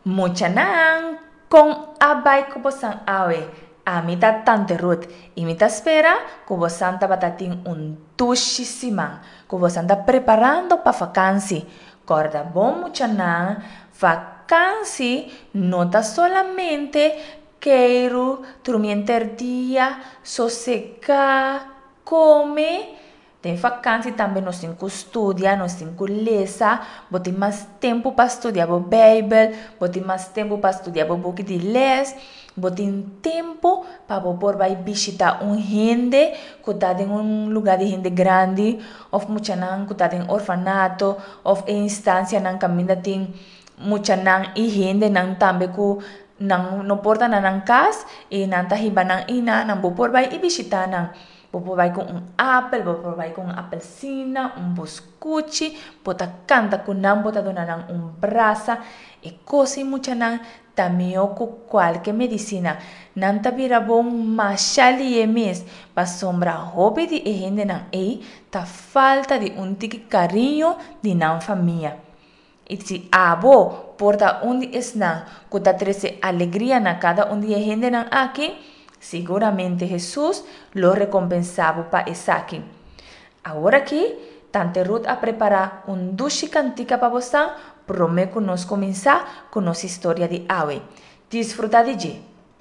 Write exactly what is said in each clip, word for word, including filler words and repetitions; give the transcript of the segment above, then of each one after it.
Muchanan com abai kubosan awe. Amita tante Ruth. Imita espera kubosan tabatating un tushisiman. Kubosan ta preparando pa vakansi. Corda bom muchanan. Vakansi nota solamente quero trumienter dia, sossegar, come. Tem vakansi também nós temos que estudar, nós temos que ler, botar mais tempo para estudar a Bíblia, botar mais tempo para estudar o book de les, botar tempo para poder vai visitar um gente que está em um lugar de gente grande, ou muchanan que está em orfanato, ou em instância na caminho tem muchanan e gente não também que não não porta na nan casa e não tá riba nan ina, não poder vai e visitar nan. Popo vai com um apple, popo vai com uma apelsina, um biscuit, pota canta com não, pota donar um braça e coisa muita não, também com qualquer medicina. Não tá vira bom machali e mes, para sombra hobby de gente não é, tá falta de um tique carinho de não família. E se abo porta onde está, que tá treze alegria na cada um de gente não aqui, seguramente Jesús lo recompensaba para Isaac. Ahora aquí, Tante Ruth a preparar un duche cantica para vos, prometo nos comenzar con nuestra historia de hoy. Disfruta de allí.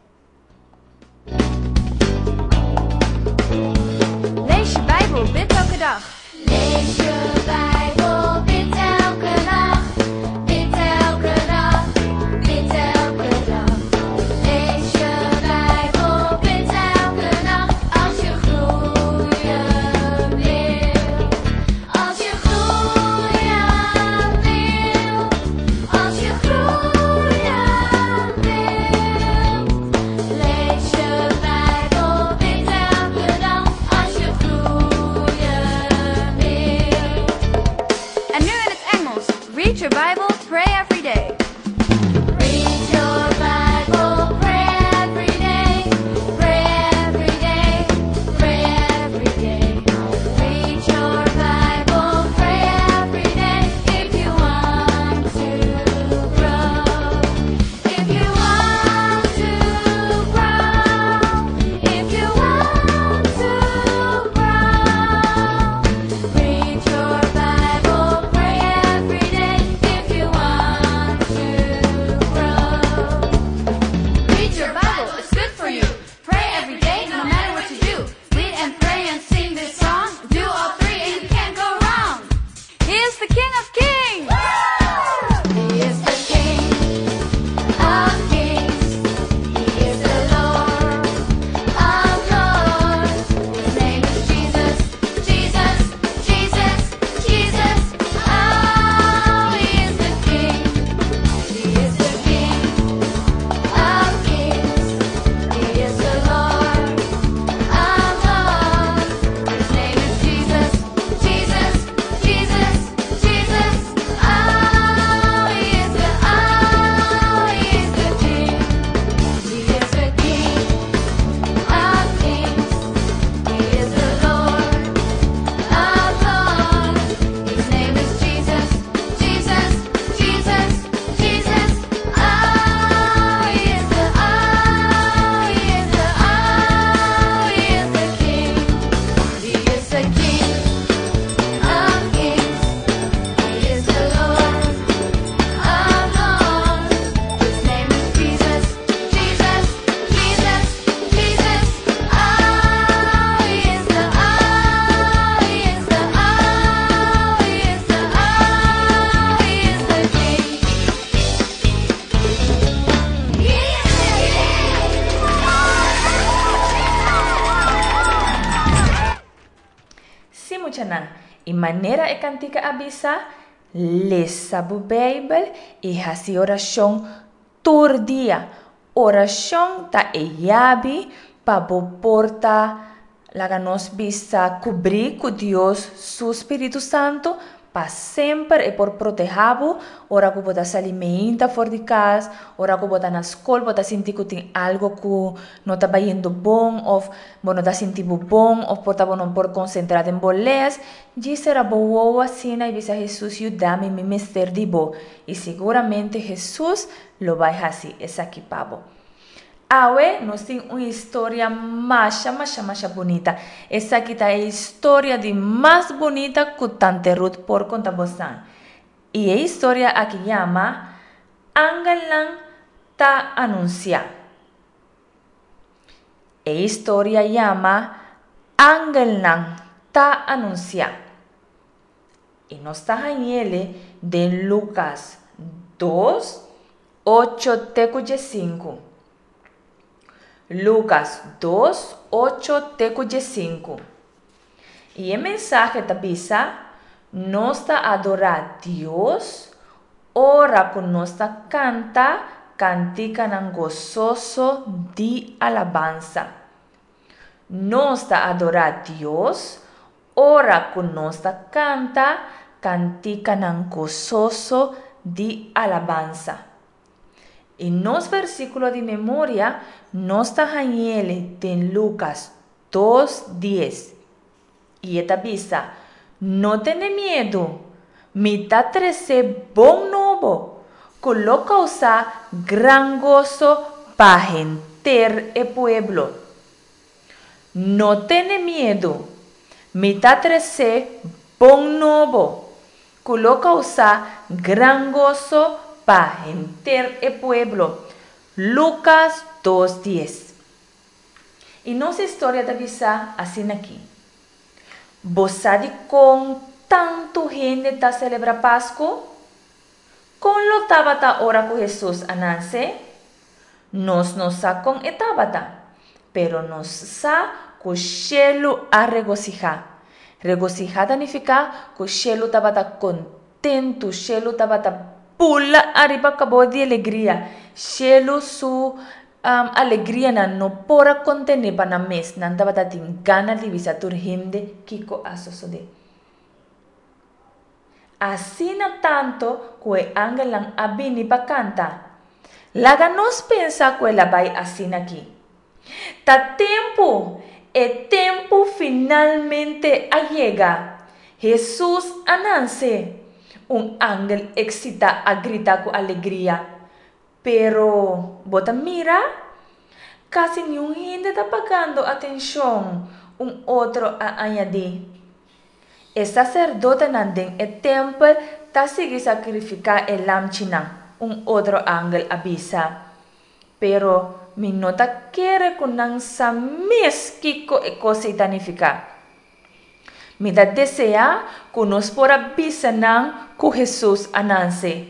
Lees je Bijbel, bid elke dag. Lees je Bijbel, bid elke dag. Bid elke dag, bid elke dag. Lees je Bijbel, bid elke dag. Als je groeien wil. Als je groeien wil. Als je groeien wil. Lees je Bijbel, bid elke dag. Als je groeien wil. En nu in het Engels. Read your Bible, pray every day. Read your Bible, pray every day. Pray every day, pray every day. Read your Bible, pray every day. If you want to grow, if you want to grow, if you want to grow. Read your Bible, pray every day. If you want to grow. Read your Bible, it's good for you. Pray every day, no matter what you do. Read and pray and sing this song. Do all three and you can't go wrong. He is the King of Kings. He is the King of Kings. He is the Lord of Lords. His name is Jesus, Jesus, Jesus, Jesus. Oh, He is the King. He is the King of Kings. He is the Lord of Lords. His name is Jesus, Jesus, Jesus, Jesus. Oh, He is the, oh, He is the King. He is the King of Kings. He is the Lord of Lords. His name is Jesus, Jesus, Jesus, Jesus. Oh, He is the, oh, He is the, oh, He is the King. He is the King of Kings. He is the Lord of Lords. His name is Jesus, Jesus, Jesus, Jesus. Oh, He is the, oh, He is the, oh, He is the, oh, He is the King. He is Sim, muchanan. E maneira e cantica abisa, lesa a Bíblia e hace oração todo dia. Oração ta e yabi pa bo porta laga nos bisa cobrir com Deus, su Espírito Santo, para sempre e por proteger, ora que você se alimenta fora de casa, ora que você na escola, você sente que tem algo que não está indo bom, ou você não está sentindo bom, ou você não pode concentrar em bolés, diz será boa assim, e diz a Jesus, ajuda-me a me mestre de bom. E seguramente Jesus lo vai fazer, essa aqui para você. Awe, nós temos uma história mais, mais, mais bonita. Essa aqui é a história de mais bonita que Tante Ruth por conta você. E a história aqui chama Angelan ta anuncia. A história chama Angelan ta anuncia. E nós está ele de Lucas dois, oito até cinco. Lucas dois, oito até cinco. E o mensagem da Bíblia, nós está adorar Deus, ora que nós está canta, cantica nan gozoso de alabanza. Nós está adorar Deus, ora que nós está canta, cantica nan gozoso de alabanza. E nos versículos de memória, nós está ele em Lucas dois, dez. E esta vista, não tenha medo, me está trazendo bom novo, coloca usar gran gozo para gente e pueblo. Não tenha medo, me está trazendo bom novo, coloca usar gran gozo para gente e pueblo. Lucas dois, dez. E nossa história da visa assim aqui. Você sabe com tanto gente está celebra Páscoa? Com lo tabata ora com Jesus ananse? Nós não sa com etabata, pero nos sa com o cielo a regocijar. Regocijar significa que o cielo tabata contento, o cielo tabata pula arriba acabou de alegria. Cielo su um, alegria na no pora contener para na mes. Nanda bata ting gana de visitar gente kiko asosode. Assim na tanto que angelan abini pa canta. Laga nos pensa que ela vai assim aqui. Ta tempo, e tempo finalmente llega. Jesus ananse. Um ángel excita a gritar com alegria. Pero, bota mira, casi nenhum gente está pagando atenção. Um outro a añadir. O sacerdote nandem e templo está seguindo sacrificar el lam chinang. Um outro ángel avisa. Pero, mi nota quer que não sa mesquico e coisa danificar. Me dá deseja que nós pora bisanan que Jesus ananse.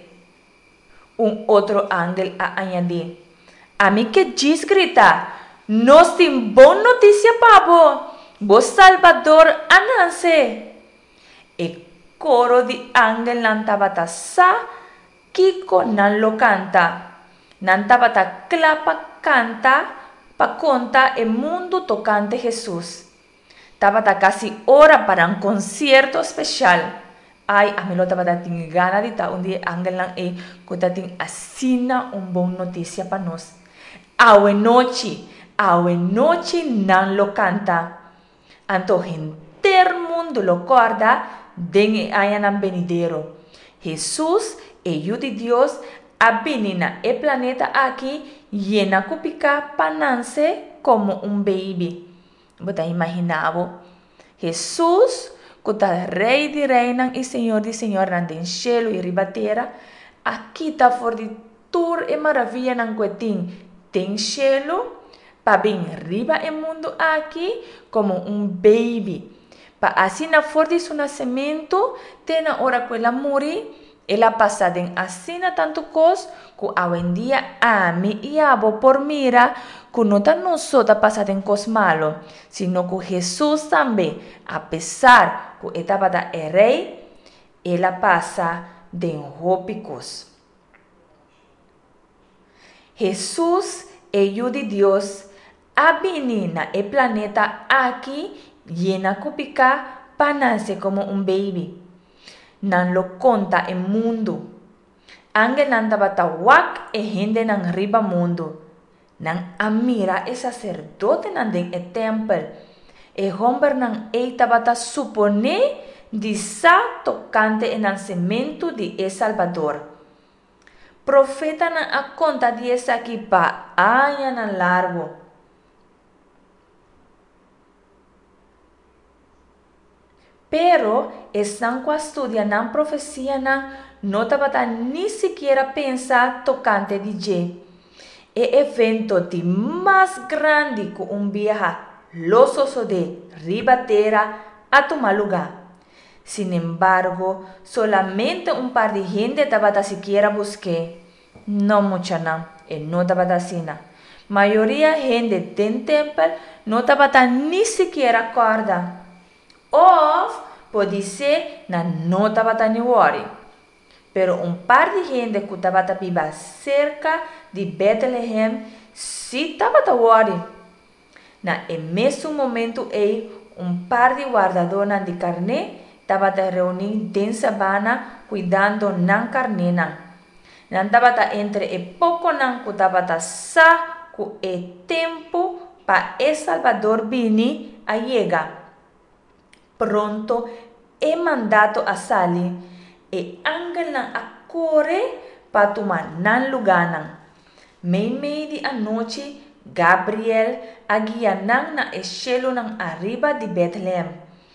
Um outro ángel a añadir. A mim que diz grita, nós temos boa notícia para você. Vos Salvador ananse. E coro de ángel nantabata sa, kiko nan lo canta. Nantabata clapa canta, pa conta e mundo tocante Jesus. Estava casi hora para um concerto especial. Ai, a mim estava tinha gana de estar um dia angelan e que tinha assina um bom notícia para nós. Aue noite, aue noite não lo canta. Anto gente mundo lo corda, den ayan venidero. Jesus e o de Deus abinina e planeta aqui llena cupica panance como um baby. Você imaginava Jesus, que está rei de reina e senhor de senhor em cielo e ribatera, aqui está for de tour e maravilha nan cuetim. Tem cielo, para bem riba e mundo aqui, como um baby. Para assim na for de seu nascimento, tem na hora que ela morre, ela passa de assim na tanto cos, que hoje em dia ame e abo por mira, que não está não só está passando em cos malo, sino que Jesus também, apesar que estava da rei, ela passa de rópicos. Jesus é o de Deus, a menina e planeta aqui, llena cupica, para nascer como um baby. nan lo conta e mundo. Angel nan tabata wak e hende nan riba mundo. Nan amira e sacerdote nan den e tempel. E homber nan e tabata supone di sa tocante e nan semento di e Salvador. Profeta nan a conta di esa aqui pa anya nan largo. Pero están qua studia nan profecia nan no tabata ni siquiera pensa tocante di je. E evento di más grande que un viaja los osos de ribatera a tomar lugar. Sin embargo, solamente un par de gente tabata siquiera busqué. No mucha na, e no tabata sina. Mayoría gente den tempel no tabata ni siquiera corda. Of pode ser na no tabata ni worry. Pero un par de gente que tabata viva cerca de Bethlehem si tabata worry. Na e mesmo momento e un par de guardadores de carne tabata reunir den sabana cuidando nan carne nan. Nan tabata entre e pouco nan ku tabata sa ku e tempo pa e Salvador vini a llega. Pronto e mandato a sali e angel nan a corre pa tomar nan lugar nan. Mei mei di a noite Gabriel agia nan na e cielo nan arriba de Bethlehem.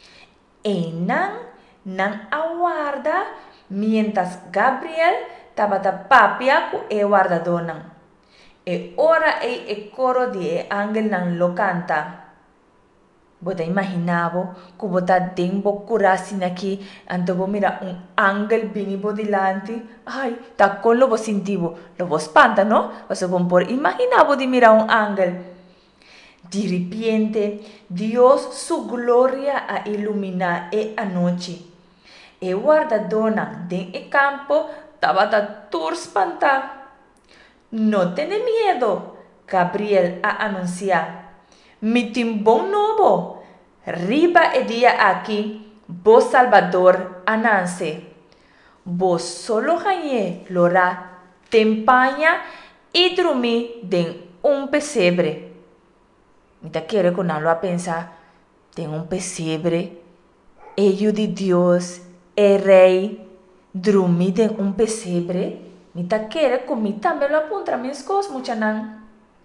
E nan nan aguarda mientras Gabriel tabata papia ku e guardador nan. E ora e e coro di e angel nan lo canta. Bota imaginavo que bota tempo curassin aqui, anto vou mirar um ángel vinivo delante. Ai, tá com lobo sentivo, lobo espanta, não? Você vão por imaginavo de mirar um ángel. De repente, Deus su glória a iluminar e a noite. E guardadona den e campo tava da tur espantar. Não tenha medo, Gabriel a anunciar. Mi timbom novo, riba e dia aqui, vos Salvador anance. Vos solo ganhé lora, tempanha e dormi den um pesebre. Mita quer con algo a pensar, tem um pesebre, ello de Deus, é rei, dormi den um pesebre. Mita quer comigo também lo apunta minhas coisas, mucha nan.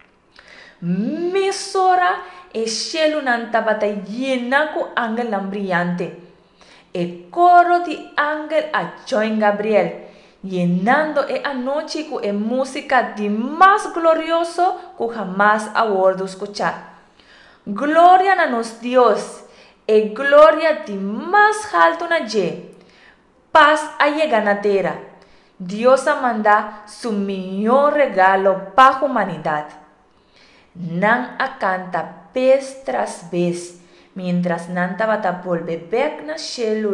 Mesora e cielo nan tabata llena con ángel nan brillante. E coro di ángel a join Gabriel, llenando e anoche con e música de más glorioso que jamás ha vuelto escuchar. Gloria a nos Dios, e gloria de más alto na ye. Paz a llegar na terra. Dios a mandar su mejor regalo para a humanidad. Nan a canta vez tras vez, mientras nan tabata volve back na cielo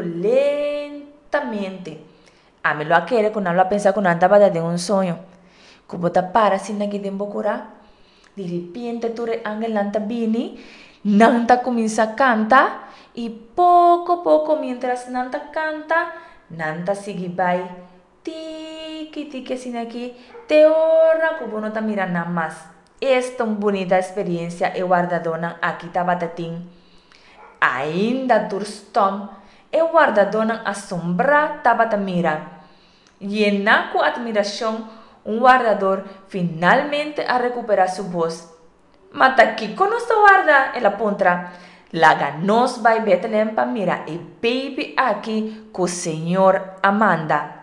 lentamente. A me lo a querer con algo a pensar con nan tabata de un sueño. Como ta para sin na que tempo cura. De repente tu re ángel nan ta bini, nan ta comienza a canta y poco poco mientras nan ta canta, nan ta sigue bai. Tiki tiki sin aquí, te ora como no ta mira nada más. Esta uma bonita experiência e guardadona aqui tabatatim. Ainda turstom e guardadona assombra tabatamira. Llena com admiração, um guardador finalmente a recuperar sua voz. Mata aqui com nossa guarda, ela pontra. Laga nos vai Bethlehem para mirar e baby aqui com o Senhor Amanda.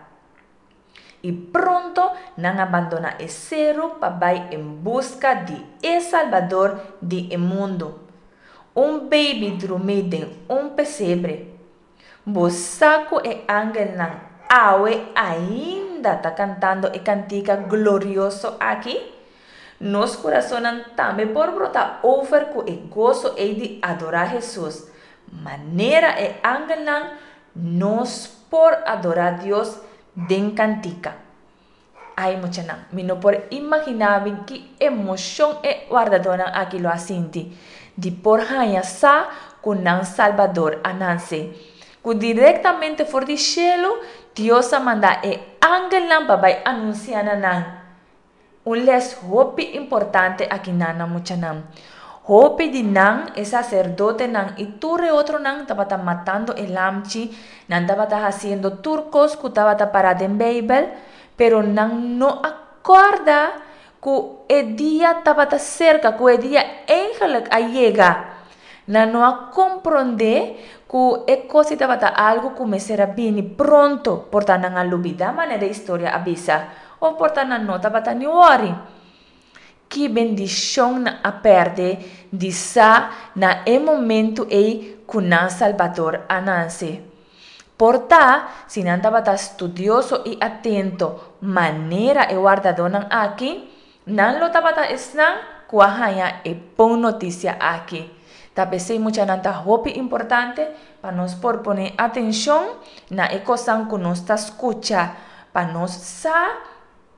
E pronto, não abandona o cero para vai em busca de El Salvador de el mundo. Um baby dormido em um pesebre. Bosaco e ángel nan awe ainda está cantando e cantica glorioso aqui. Nos corazones também por brotar over com e gozo e de adorar Jesus. Maneira e ángel nan nos por adorar Deus den cantica. Ai, mucha nan, mi no por imaginar que emoção e guardadona aqui lo asinti. De por hanya sa con nan Salvador ananse. que directamente for di cielo, Dios manda e ángel nan babay anunciar nan. Un les hopi importante aquí nana mucha nan. Hopi di nan es sacerdote nan y turre otro nan tabata matando el amchi, nan tabata haciendo turcos que tabata parada en Babel, pero nan no acorda que el día tabata cerca, que el día ángel llega. Nan no a comprende que e cosa tabata algo que me será bien pronto, porta nan alubida manera historia avisa, o porta nan no tabata ni worry. Que bendição a perde de sa na e momento e kunan Salvador ananse. Porta, se não estava estudioso e atento, maneira e guardado nan aqui, não lo estava esnan kuahaya e bom notícia aqui. Tapesei muita nanta hopi importante para nós por poner atenção na e coisa que nós está escucha, para nós sa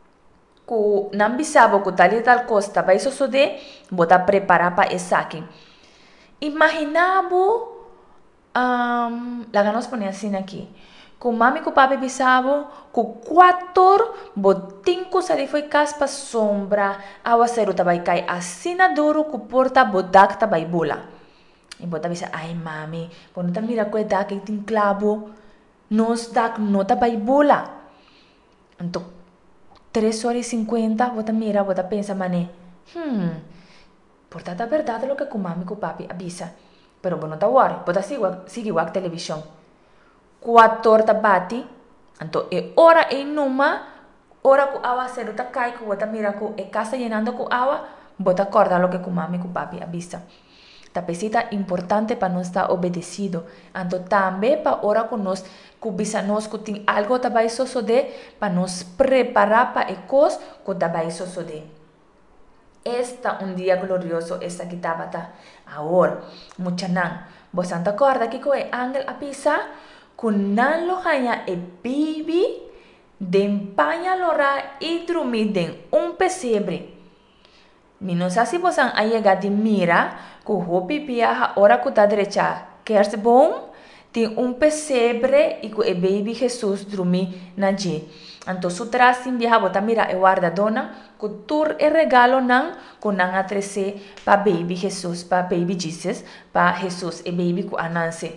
ku não bisabo que tal e tal costa vai suceder, bota preparar para essa aqui. Imaginabo, um, lá que nós põe assim aqui, que mami que papi bisabo, que quatro botinhos ali foi caspa sombra, aguacero tabai cai assim na duro que porta bodak tabai bula. E bota bisa, ai mami, quando tá mira que dak que tem clavo, nos dak não tabai bula. Então três horas e cinquenta, bota mira, bota pensa, mané. Hmm, portanto, a verdade é o que o mami e o papi avisa. Pero bom, não tá worry, bota siga a televisão. Quatro horas bate, então é hora e numa, hora que a água cedo tá cai, que bota mira que é casa llenando com água, bota acorda o que o mami e o papi avisa. Tapecita importante para nós estar obedecido. Então também para hora que nós kubisa nós que tem algo que vai suceder para nos preparar para a coisa que vai suceder. Esta um dia glorioso esta que estava tá. Agora, mucha nan. Você não acorda que o ángel avisa que não lo haya e bibi de empanha lora e dormir de um pesebre. Mi não sei se você a chegar de mira que o hopi viaja hora que está direita. Quer ser bom? Tem um pesebre e que o baby Jesus dormir na dia. Então, se traz em viaja, bota mira e guarda dona, que tur e regalo nan, que nan atrese para baby Jesus, para baby Jesus, para Jesus e baby que ananse.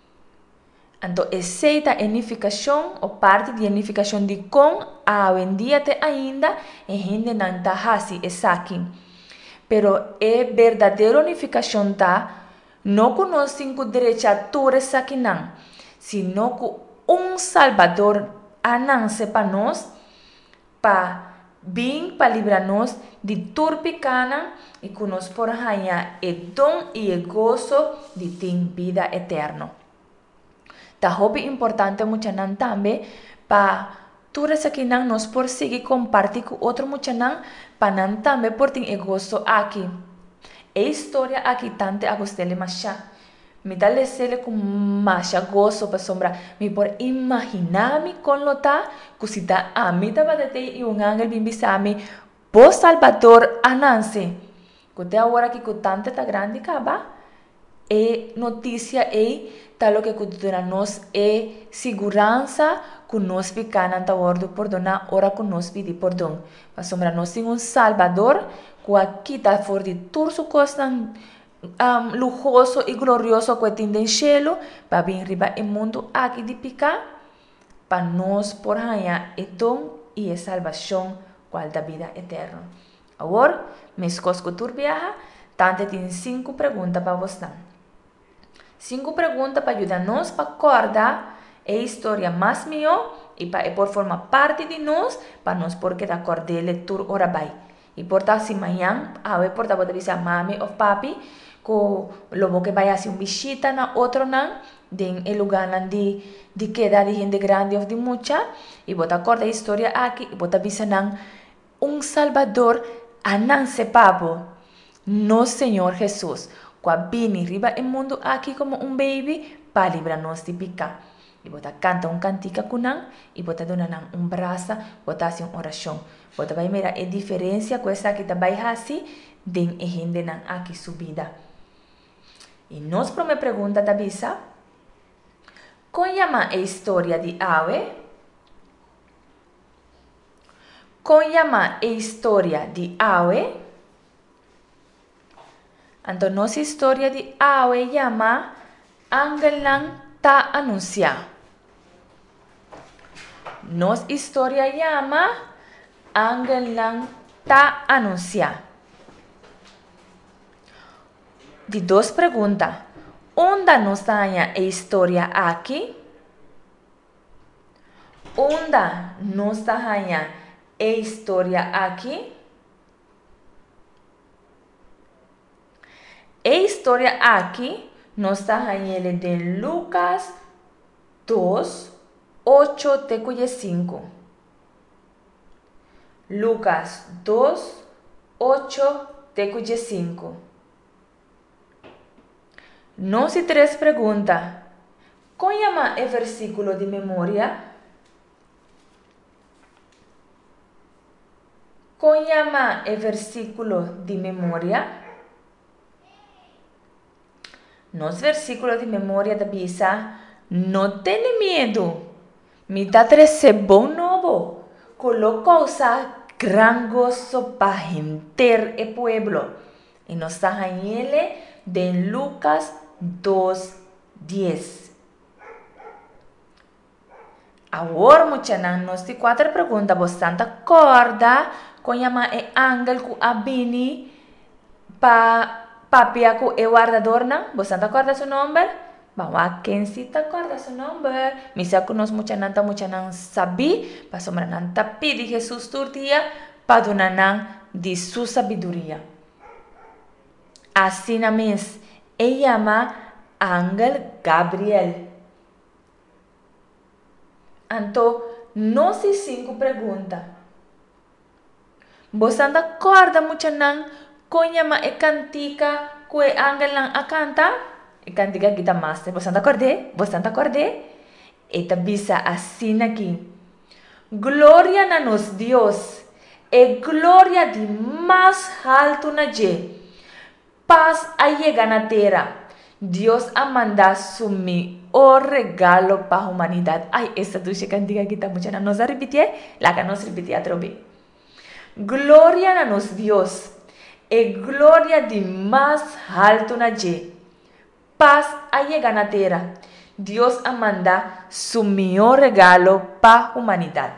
Então, aceita a unificação, ou parte de unificação de com, a hoje em dia te ainda, e gente não tá hasi essa aqui. Pero é verdadeira unificação tá, não que nós cinco direita todos aqui não, sino que um Salvador ananse para nós, para vir para livrar-nos de turpicana e que nós por ganhar o dom e o gozo de ter vida eterna. Tá hobby importante muito nan também para todos aqui não nós por seguir compartilhar com outro muito nan para nan também por ter o gozo aqui. A história aqui tanto a gostei mais me dá lesele com mais gozo para sombra me por imaginar-me com lota que se dá a mim da batete e um ángel bem bisame por Salvador ananse que até agora que o tanto tá grande acaba e notícia é tal que que nós é segurança que nós ficar na ordem por donar hora que nós pedir perdão para sombra nós tem um Salvador que aqui tá fora de todos os coisas Um, lujoso e glorioso que tem no cielo para vir riba o mundo aqui de picar para nós por ganhar o dom e a salvação qual da vida eterna. Agora, meus coscotur viaja, tanto tem cinco perguntas para você. Cinco perguntas para ajudar-nos para acordar a história mais melhor e para por formar parte de nós para nós porque da acordar leitura ora vai. E porta se amanhã, a ver porta pode avisar mami ou papi que logo que vai fazer uma visita na outro nan, den el lugar de de queda de gente grande ou de mucha, e bota acorda a história aqui, e bota avisar nan um Salvador ananse pavo, no Senhor Jesus, que vini riba o mundo aqui como um baby para livrar-nos de picar. E bota canta um cantica com nan, e bota dona nan um braço, bota assim uma oração. Bota vai mirar a diferença com essa que vai fazer den e gente nan aqui subida. E nós para uma pergunta da bisa, Conhama a história de Awe? Conhama a história de Awe? Então, nossa história de Awe chama Angel Lang Ta Anuncia. Nossa história chama Angel Lang Ta Anuncia. De duas perguntas. Onde nos tenha a história aqui? Onde nos tenha a história aqui? A história aqui nos tenha ele de Lucas dois, oito até cinco. Lucas dois, oito até cinco. Nos e três perguntas. Qual chama o versículo de memória? Qual chama o versículo de memória? Nos versículos de memória da Bisa, não tenha medo. Me dá trece bom novo. Coloca-se gran gozo para enter o pueblo. E nos está ele de Lucas dois, dez. Agora, muchanan, nós temos quatro perguntas. Você acorda com chama e angel que abini para papia ku e guardador na? Você acorda seu nome? Bawa quem se te acorda seu nome? Misa que nós muchanan ta muchanan sabi, pa somranan ta pedi Jesus turtia pa donanan de sua sabedoria. Assim na mes, ele chama Angel Gabriel. Então, nós temos cinco perguntas. Você acorda muchanan com chama e cantica que o angel lang a canta? E cantica kita master. Você acorde? Você acorde? Eta bisa assim aqui. Glória na nos Deus. E glória de mais alto na je. Paz a llegar na terra. Deus a mandar sumi o regalo para a humanidade. Ai, essa ducha cantica kita mucha na nos a repetir? La que nos repetir a trobe. Glória na nos Deus. E glória de mais alto na je. Paz a llegar na terra. Deus a mandar su maior regalo para a humanidade.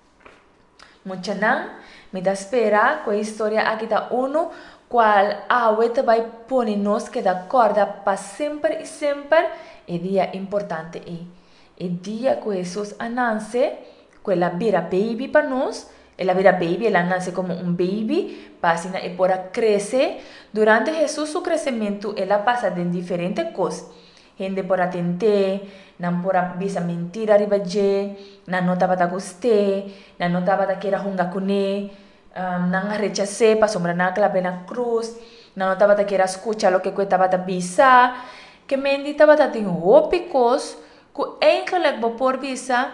Mucha nan, me da espera com a história aqui da uno, qual a ueta vai pôr nos que da corda para sempre e sempre, é dia importante e é dia que Jesus anuncie que ela vira baby para nós. Ela vira baby, ela nasce como um baby, para e por crescer. Durante Jesus su crescimento, ela passa de diferentes coisas. Gente por atender, não por bisa mentira arriba je, não notava da goste, não notava da que era hunga kune, não rechace para sombra na clave na cruz, não notava da que era escucha lo que cuetava da bisa, que mendi tava da tem hópicos, que engelek por bisa,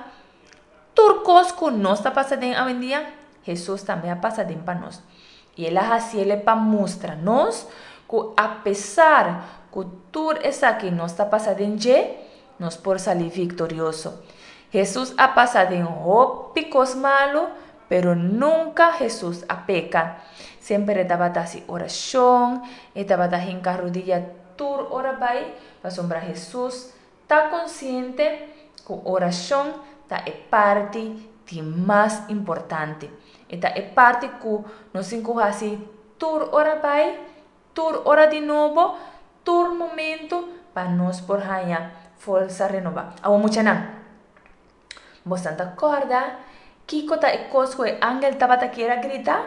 turcos que não está passando a dia, Jesus também a passado para nós. E ela assim ele para mostrar-nos que apesar que tudo isso aqui não está passando em je, nós por sair vitorioso. Jesus a passado em hópicos malos, pero nunca Jesus a peca. Sempre estava assim oração, estava em rodilha tur ora vai, para sombra Jesus está consciente que oração tá é parte de mais importante. Eta é parte que nós encontrar tur ora vai, tur ora de novo, tur momento para nós por ganhar força renovar. Awo mucha nan. Você não acorda? Kiko ta é coisa que angel tava ta queira gritar?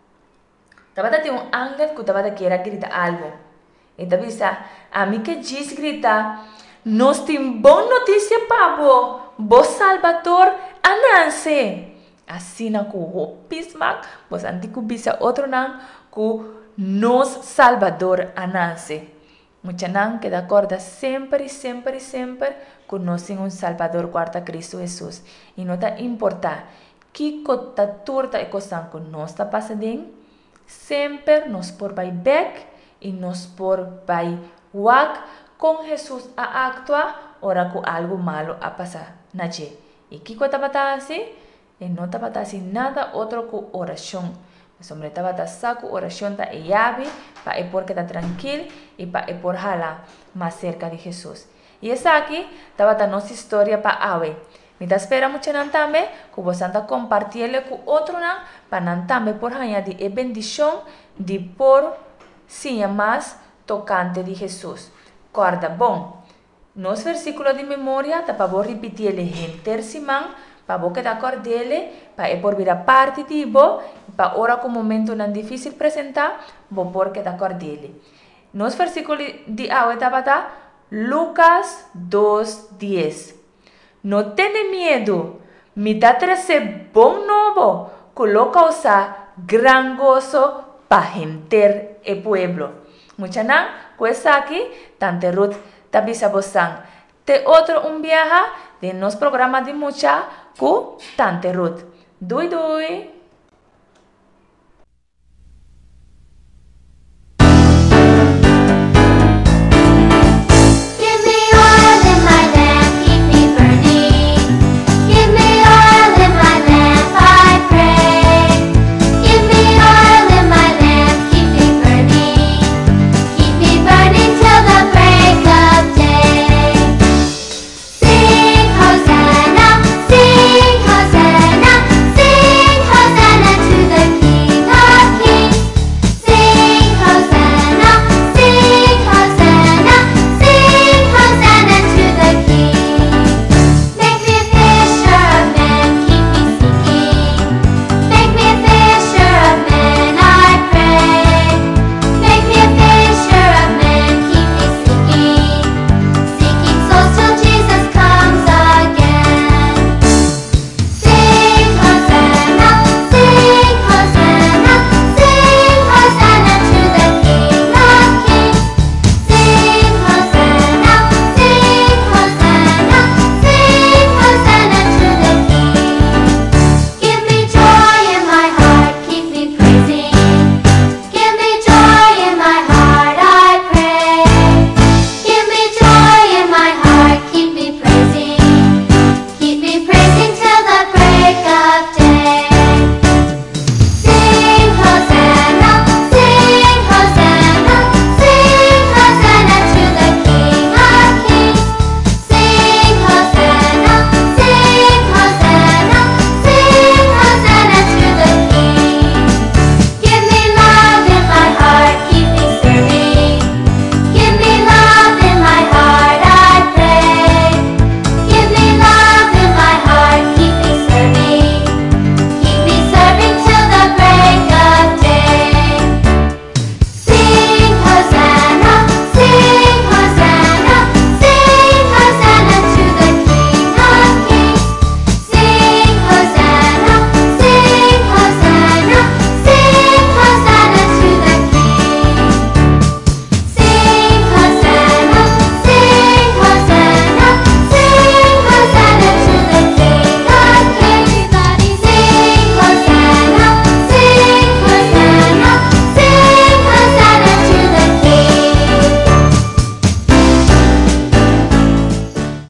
Tava ta tem um angel que tava ta queira gritar algo. Eta bisa, a mim que diz gritar, nós tem boa notícia para você. Bo Salvador ananse. Assim na ku pismak, bos antiku bisa outro nan ku nos Salvador ananse. Mucha nan que da acorda sempre, sempre, sempre que nós temos um Salvador quarta Cristo Jesus. E não tá importa que cota turta e cosan que nós tá passando, sempre nós por vai back e nós por vai walk com Jesus a actuar ora ku algo malo a pasar nache. Y kiko tabata así, y no tabata así nada otro ku oración. Pues hombre tabata saku oración ta e llave, pa e por que está tranquilo y pa e por jala más cerca de Jesús. Y esa aquí tabata nuestra historia pa ave. Me da espera mucho nantame, que vos anda compartirle con otro nan, pa nantame por añadir e bendición de por sí más tocante de Jesús. Corda, bom. Nos versículos de memoria, ta pa vos repetirle gente simán, pa vos que da cordele, pa e por vir a parte de bo, pa ora com momento nan difícil presentar, bo por que da cordele. Nos versículos de agua tabata, Lucas dos diez. No tiene miedo, me da trazer bom novo, coloca osa gran gozo pa gente e pueblo. Mucha nan, pues aquí, tante Ruth, tabisa bosan. Te otro un viaja de nos programas de mucha, cu tante Ruth. Dui dui.